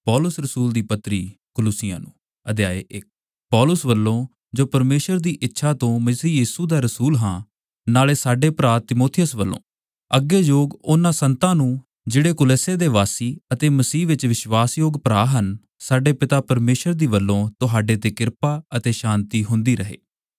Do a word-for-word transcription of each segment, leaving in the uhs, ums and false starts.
ਪੌਲੁਸ ਰਸੂਲ ਦੀ ਪੱਤਰੀ ਕੁਲੁਸੀਆਂ ਨੂੰ ਅਧਿਆਇ ਇੱਕ। ਪੌਲੁਸ ਵੱਲੋਂ ਜੋ ਪਰਮੇਸ਼ਰ ਦੀ ਇੱਛਾ ਤੋਂ ਮਸੀਹ ਯੀਸ਼ੂ ਦਾ ਰਸੂਲ ਹਾਂ, ਨਾਲੇ ਸਾਡੇ ਭਰਾ ਤਿਮੋਥਿਉਸ ਵੱਲੋਂ ਅੱਗੇ ਯੋਗ ਉਹਨਾਂ ਸੰਤਾਂ ਨੂੰ ਜਿਹੜੇ ਕੁਲੱਸੇ ਦੇ ਵਾਸੀ ਅਤੇ ਮਸੀਹ ਵਿੱਚ ਵਿਸ਼ਵਾਸਯੋਗ ਭਰਾ ਹਨ, ਸਾਡੇ ਪਿਤਾ ਪਰਮੇਸ਼ਰ ਦੀ ਵੱਲੋਂ ਤੁਹਾਡੇ ਤੇ ਕਿਰਪਾ ਅਤੇ ਸ਼ਾਂਤੀ ਹੁੰਦੀ ਰਹੇ।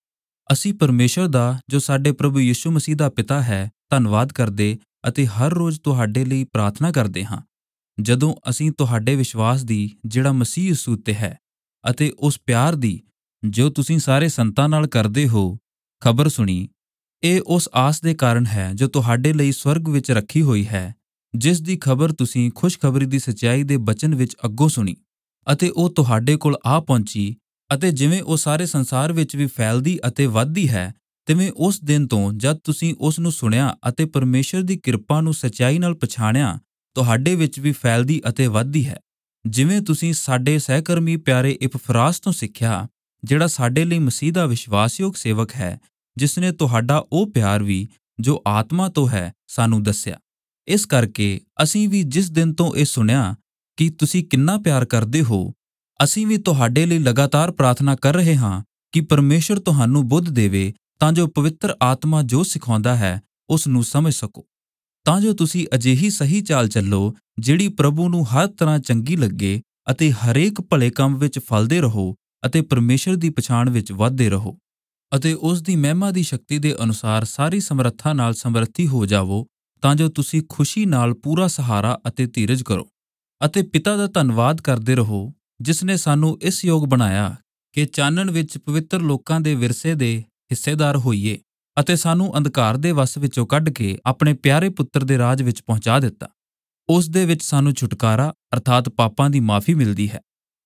ਅਸੀਂ ਪਰਮੇਸ਼ਰ ਦਾ ਜੋ ਸਾਡੇ ਪ੍ਰਭੂ ਯੀਸ਼ੂ ਮਸੀਹ ਦਾ ਪਿਤਾ ਹੈ ਧੰਨਵਾਦ ਕਰਦੇ ਅਤੇ ਹਰ ਰੋਜ਼ ਤੁਹਾਡੇ ਲਈ ਪ੍ਰਾਰਥਨਾ ਕਰਦੇ ਹਾਂ, ਜਦੋਂ ਅਸੀਂ ਤੁਹਾਡੇ ਵਿਸ਼ਵਾਸ ਦੀ ਜਿਹੜਾ ਮਸੀਹ ਯੀਸ਼ੂ ਉੱਤੇ ਹੈ ਅਤੇ ਉਸ ਪਿਆਰ ਦੀ ਜੋ ਤੁਸੀਂ ਸਾਰੇ ਸੰਤਾਂ ਨਾਲ ਕਰਦੇ ਹੋ ਖਬਰ ਸੁਣੀ। ਇਹ ਉਸ ਆਸ ਦੇ ਕਾਰਨ ਹੈ ਜੋ ਤੁਹਾਡੇ ਲਈ ਸਵਰਗ ਵਿੱਚ ਰੱਖੀ ਹੋਈ ਹੈ, ਜਿਸ ਦੀ ਖਬਰ ਤੁਸੀਂ ਖੁਸ਼ਖਬਰੀ ਦੀ ਸੱਚਾਈ ਦੇ ਬਚਨ ਵਿੱਚ ਅੱਗੋਂ ਸੁਣੀ ਅਤੇ ਉਹ ਤੁਹਾਡੇ ਕੋਲ ਆ ਪਹੁੰਚੀ, ਅਤੇ ਜਿਵੇਂ ਉਹ ਸਾਰੇ ਸੰਸਾਰ ਵਿੱਚ ਵੀ ਫੈਲਦੀ ਅਤੇ ਵੱਧਦੀ ਹੈ, ਤਿਵੇਂ ਉਸ ਦਿਨ ਤੋਂ ਜਦ ਤੁਸੀਂ ਉਸ ਨੂੰ ਸੁਣਿਆ ਅਤੇ ਪਰਮੇਸ਼ਰ ਦੀ ਕਿਰਪਾ ਨੂੰ ਸੱਚਾਈ ਨਾਲ ਪਛਾਣਿਆ, ਤੁਹਾਡੇ ਵਿੱਚ ਵੀ ਫੈਲਦੀ ਅਤੇ ਵੱਧਦੀ ਹੈ। ਜਿਵੇਂ ਤੁਸੀਂ ਸਾਡੇ ਸਹਿਕਰਮੀ ਪਿਆਰੇ ਇਪਫਰਾਸ ਤੋਂ ਸਿੱਖਿਆ, ਜਿਹੜਾ ਸਾਡੇ ਲਈ ਮਸੀਹ ਦਾ ਵਿਸ਼ਵਾਸਯੋਗ ਸੇਵਕ ਹੈ, ਜਿਸ ਨੇ ਤੁਹਾਡਾ ਉਹ ਪਿਆਰ ਵੀ ਜੋ ਆਤਮਾ ਤੋਂ ਹੈ ਸਾਨੂੰ ਦੱਸਿਆ। ਇਸ ਕਰਕੇ ਅਸੀਂ ਵੀ ਜਿਸ ਦਿਨ ਤੋਂ ਇਹ ਸੁਣਿਆ ਕਿ ਤੁਸੀਂ ਕਿੰਨਾ ਪਿਆਰ ਕਰਦੇ ਹੋ, ਅਸੀਂ ਵੀ ਤੁਹਾਡੇ ਲਈ ਲਗਾਤਾਰ ਪ੍ਰਾਰਥਨਾ ਕਰ ਰਹੇ ਹਾਂ ਕਿ ਪਰਮੇਸ਼ਰ ਤੁਹਾਨੂੰ ਬੁੱਧ ਦੇਵੇ, ਤਾਂ ਜੋ ਪਵਿੱਤਰ ਆਤਮਾ ਜੋ ਸਿਖਾਉਂਦਾ ਹੈ ਉਸ ਨੂੰ ਸਮਝ ਸਕੋ, ਤਾਂ ਜੋ ਤੁਸੀਂ ਅਜਿਹੀ ਸਹੀ ਚਾਲ ਚੱਲੋ ਜਿਹੜੀ ਪ੍ਰਭੂ ਨੂੰ ਹਰ ਤਰ੍ਹਾਂ ਚੰਗੀ ਲੱਗੇ, ਅਤੇ ਹਰੇਕ ਭਲੇ ਕੰਮ ਵਿੱਚ ਫਲਦੇ ਰਹੋ ਅਤੇ ਪਰਮੇਸ਼ਰ ਦੀ ਪਛਾਣ ਵਿੱਚ ਵਧਦੇ ਰਹੋ, ਅਤੇ ਉਸ ਦੀ ਮਹਿਮਾ ਦੀ ਸ਼ਕਤੀ ਦੇ ਅਨੁਸਾਰ ਸਾਰੀ ਸਮਰੱਥਾ ਨਾਲ ਸਮਰੱਥੀ ਹੋ ਜਾਵੋ, ਤਾਂ ਜੋ ਤੁਸੀਂ ਖੁਸ਼ੀ ਨਾਲ ਪੂਰਾ ਸਹਾਰਾ ਅਤੇ ਧੀਰਜ ਕਰੋ, ਅਤੇ ਪਿਤਾ ਦਾ ਧੰਨਵਾਦ ਕਰਦੇ ਰਹੋ, ਜਿਸ ਨੇ ਸਾਨੂੰ ਇਸ ਯੋਗ ਬਣਾਇਆ ਕਿ ਚਾਨਣ ਵਿੱਚ ਪਵਿੱਤਰ ਲੋਕਾਂ ਦੇ ਵਿਰਸੇ ਦੇ ਹਿੱਸੇਦਾਰ ਹੋਈਏ, ਅਤੇ ਸਾਨੂੰ ਅੰਧਕਾਰ ਦੇ ਵੱਸ ਵਿੱਚੋਂ ਕੱਢ ਕੇ ਆਪਣੇ ਪਿਆਰੇ ਪੁੱਤਰ ਦੇ ਰਾਜ ਵਿੱਚ ਪਹੁੰਚਾ ਦਿੱਤਾ। ਉਸ ਦੇ ਵਿੱਚ ਸਾਨੂੰ ਛੁਟਕਾਰਾ ਅਰਥਾਤ ਪਾਪਾਂ ਦੀ ਮਾਫੀ ਮਿਲਦੀ ਹੈ।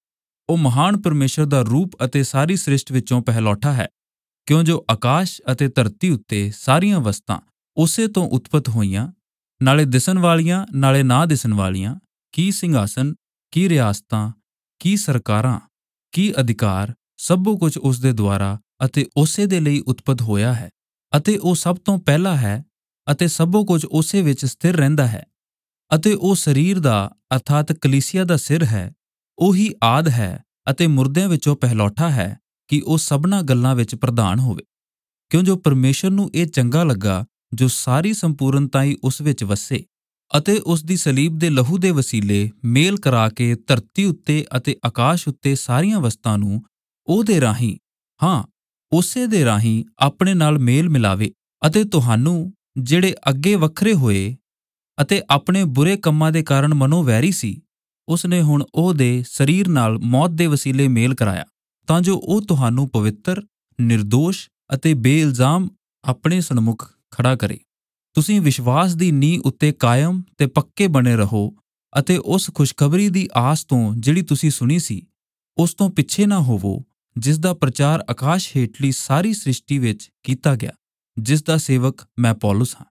ਉਹ ਮਹਾਨ ਪਰਮੇਸ਼ਰ ਦਾ ਰੂਪ ਅਤੇ ਸਾਰੀ ਸ੍ਰਿਸ਼ਟ ਵਿੱਚੋਂ ਪਹਿਲੌਠਾ ਹੈ, ਕਿਉਂ ਜੋ ਆਕਾਸ਼ ਅਤੇ ਧਰਤੀ ਉੱਤੇ ਸਾਰੀਆਂ ਵਸਤਾਂ ਉਸੇ ਤੋਂ ਉਤਪਤ ਹੋਈਆਂ, ਨਾਲੇ ਦਿਸਣ ਵਾਲੀਆਂ ਨਾਲੇ ਨਾ ਦਿਸਣ ਵਾਲੀਆਂ, ਕੀ ਸਿੰਘਾਸਨ, ਕੀ ਰਿਆਸਤਾਂ, ਕੀ ਸਰਕਾਰਾਂ, ਕੀ ਅਧਿਕਾਰ, ਸਭੋ ਕੁਝ ਉਸ ਦੇ ਦੁਆਰਾ ਅਤੇ ਉਸੇ ਦੇ ਲਈ ਉਤਪਤ ਹੋਇਆ ਹੈ, ਅਤੇ ਉਹ ਸਭ ਤੋਂ ਪਹਿਲਾ ਹੈ, ਅਤੇ ਸਭੋ ਕੁਝ ਉਸੇ ਵਿੱਚ ਸਥਿਰ ਰਹਿੰਦਾ ਹੈ। ਅਤੇ ਉਹ ਸਰੀਰ ਦਾ ਅਰਥਾਤ ਕਲੀਸਿਆ ਦਾ ਸਿਰ ਹੈ। ਉਹੀ ਆਦਿ ਹੈ ਅਤੇ ਮੁਰਦਿਆਂ ਵਿੱਚੋਂ ਪਹਿਲੌਠਾ ਹੈ, ਕਿ ਉਹ ਸਭਨਾਂ ਗੱਲਾਂ ਵਿੱਚ ਪ੍ਰਧਾਨ ਹੋਵੇ, ਕਿਉਂ ਜੋ ਪਰਮੇਸ਼ਰ ਨੂੰ ਇਹ ਚੰਗਾ ਲੱਗਾ ਜੋ ਸਾਰੀ ਸੰਪੂਰਨਤਾਈ ਉਸ ਵਿੱਚ ਵਸੇ, ਅਤੇ ਉਸ ਦੀ ਸਲੀਬ ਦੇ ਲਹੂ ਦੇ ਵਸੀਲੇ ਮੇਲ ਕਰਾ ਕੇ ਧਰਤੀ ਉੱਤੇ ਅਤੇ ਆਕਾਸ਼ ਉੱਤੇ ਸਾਰੀਆਂ ਵਸਤਾਂ ਨੂੰ ਉਹਦੇ ਰਾਹੀਂ, ਹਾਂ ਉਸੇ ਦੇ ਰਾਹੀਂ ਆਪਣੇ ਨਾਲ ਮੇਲ ਮਿਲਾਵੇ, ਅਤੇ ਤੁਹਾਨੂੰ ਜਿਹੜੇ ਅੱਗੇ ਵੱਖਰੇ ਹੋਏ ਅਤੇ ਆਪਣੇ ਬੁਰੇ ਕੰਮਾਂ ਦੇ ਕਾਰਨ ਮਨੋਵੈਰੀ ਸੀ, ਉਸ ਨੇ ਹੁਣ ਉਹਦੇ ਸਰੀਰ ਨਾਲ ਮੌਤ ਦੇ ਵਸੀਲੇ ਮੇਲ ਕਰਾਇਆ, ਤਾਂ ਜੋ ਉਹ ਤੁਹਾਨੂੰ ਪਵਿੱਤਰ, ਨਿਰਦੋਸ਼ ਅਤੇ ਬੇਇਲਜ਼ਾਮ ਆਪਣੇ ਸਨਮੁਖ ਖੜਾ ਕਰੇ। ਤੁਸੀਂ ਵਿਸ਼ਵਾਸ ਦੀ ਨੀਂਹ ਉੱਤੇ ਕਾਇਮ ਤੇ ਪੱਕੇ ਬਣੇ ਰਹੋ, ਅਤੇ ਉਸ ਖੁਸ਼ਖਬਰੀ ਦੀ ਆਸ ਤੋਂ ਜਿਹੜੀ ਤੁਸੀਂ ਸੁਣੀ ਸੀ, ਉਸ ਤੋਂ ਪਿੱਛੇ ਨਾ ਹੋਵੋ, ਜਿਸ ਦਾ ਪ੍ਰਚਾਰ ਆਕਾਸ਼ ਹੇਠਲੀ ਸਾਰੀ ਸ੍ਰਿਸ਼ਟੀ ਵਿੱਚ ਕੀਤਾ ਗਿਆ, ਜਿਸ ਦਾ ਸੇਵਕ ਮੈਂ ਪੌਲੁਸ ਹਾਂ।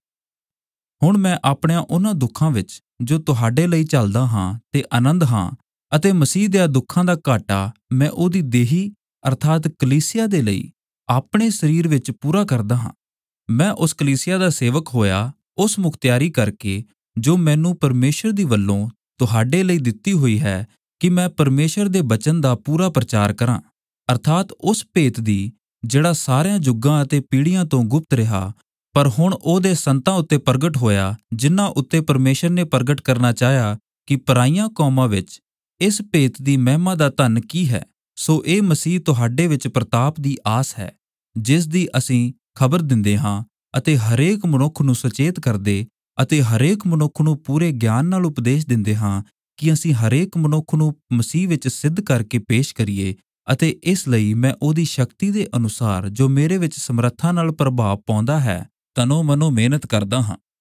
ਹੁਣ ਮੈਂ ਆਪਣਿਆਂ ਉਹਨਾਂ ਦੁੱਖਾਂ ਵਿੱਚ ਜੋ ਤੁਹਾਡੇ ਲਈ ਝੱਲਦਾ ਹਾਂ ਤੇ ਆਨੰਦ ਹਾਂ, ਅਤੇ ਮਸੀਹ ਦਿਆਂ ਦੁੱਖਾਂ ਦਾ ਘਾਟਾ ਮੈਂ ਉਹਦੀ ਦੇਹੀ ਅਰਥਾਤ ਕਲੀਸਿਆ ਦੇ ਲਈ ਆਪਣੇ ਸਰੀਰ ਵਿੱਚ ਪੂਰਾ ਕਰਦਾ ਹਾਂ। ਮੈਂ ਉਸ ਕਲੀਸਿਆ ਦਾ ਸੇਵਕ ਹੋਇਆ ਉਸ ਮੁਖਤਿਆਰੀ ਕਰਕੇ ਜੋ ਮੈਨੂੰ ਪਰਮੇਸ਼ਰ ਦੀ ਵੱਲੋਂ ਤੁਹਾਡੇ ਲਈ ਦਿੱਤੀ ਹੋਈ ਹੈ, ਕਿ ਮੈਂ ਪਰਮੇਸ਼ਰ ਦੇ ਬਚਨ ਦਾ ਪੂਰਾ ਪ੍ਰਚਾਰ ਕਰਾਂ, ਅਰਥਾਤ ਉਸ ਭੇਤ ਦੀ ਜਿਹੜਾ ਸਾਰਿਆਂ ਯੁੱਗਾਂ ਅਤੇ ਪੀੜ੍ਹੀਆਂ ਤੋਂ ਗੁਪਤ ਰਿਹਾ, ਪਰ ਹੁਣ ਉਹਦੇ ਸੰਤਾਂ ਉੱਤੇ ਪ੍ਰਗਟ ਹੋਇਆ, ਜਿਨ੍ਹਾਂ ਉੱਤੇ ਪਰਮੇਸ਼ਰ ਨੇ ਪ੍ਰਗਟ ਕਰਨਾ ਚਾਹਿਆ ਕਿ ਪਰਾਈਆਂ ਕੌਮਾਂ ਵਿੱਚ ਇਸ ਭੇਤ ਦੀ ਮਹਿਮਾ ਦਾ ਧਨ ਕੀ ਹੈ। ਸੋ ਇਹ ਮਸੀਹ ਤੁਹਾਡੇ ਵਿੱਚ ਪ੍ਰਤਾਪ ਦੀ ਆਸ ਹੈ, ਜਿਸ ਦੀ ਅਸੀਂ ਖਬਰ ਦਿੰਦੇ ਹਾਂ, ਅਤੇ ਹਰੇਕ ਮਨੁੱਖ ਨੂੰ ਸੁਚੇਤ ਕਰਦੇ ਅਤੇ ਹਰੇਕ ਮਨੁੱਖ ਨੂੰ ਪੂਰੇ ਗਿਆਨ ਨਾਲ ਉਪਦੇਸ਼ ਦਿੰਦੇ ਹਾਂ, ਕਿ ਅਸੀਂ ਹਰੇਕ ਮਨੁੱਖ ਨੂੰ ਮਸੀਹ ਵਿੱਚ ਸਿੱਧ ਕਰਕੇ ਪੇਸ਼ ਕਰੀਏ। ਅਤੇ ਇਸ ਲਈ ਮੈਂ ਉਹਦੀ ਸ਼ਕਤੀ ਦੇ ਅਨੁਸਾਰ ਜੋ ਮੇਰੇ ਵਿੱਚ ਸਮਰੱਥਾ ਨਾਲ ਪ੍ਰਭਾਵ ਪਾਉਂਦਾ ਹੈ, ਤਨੋ ਮਨੋ ਮਿਹਨਤ ਕਰਦਾ ਹਾਂ।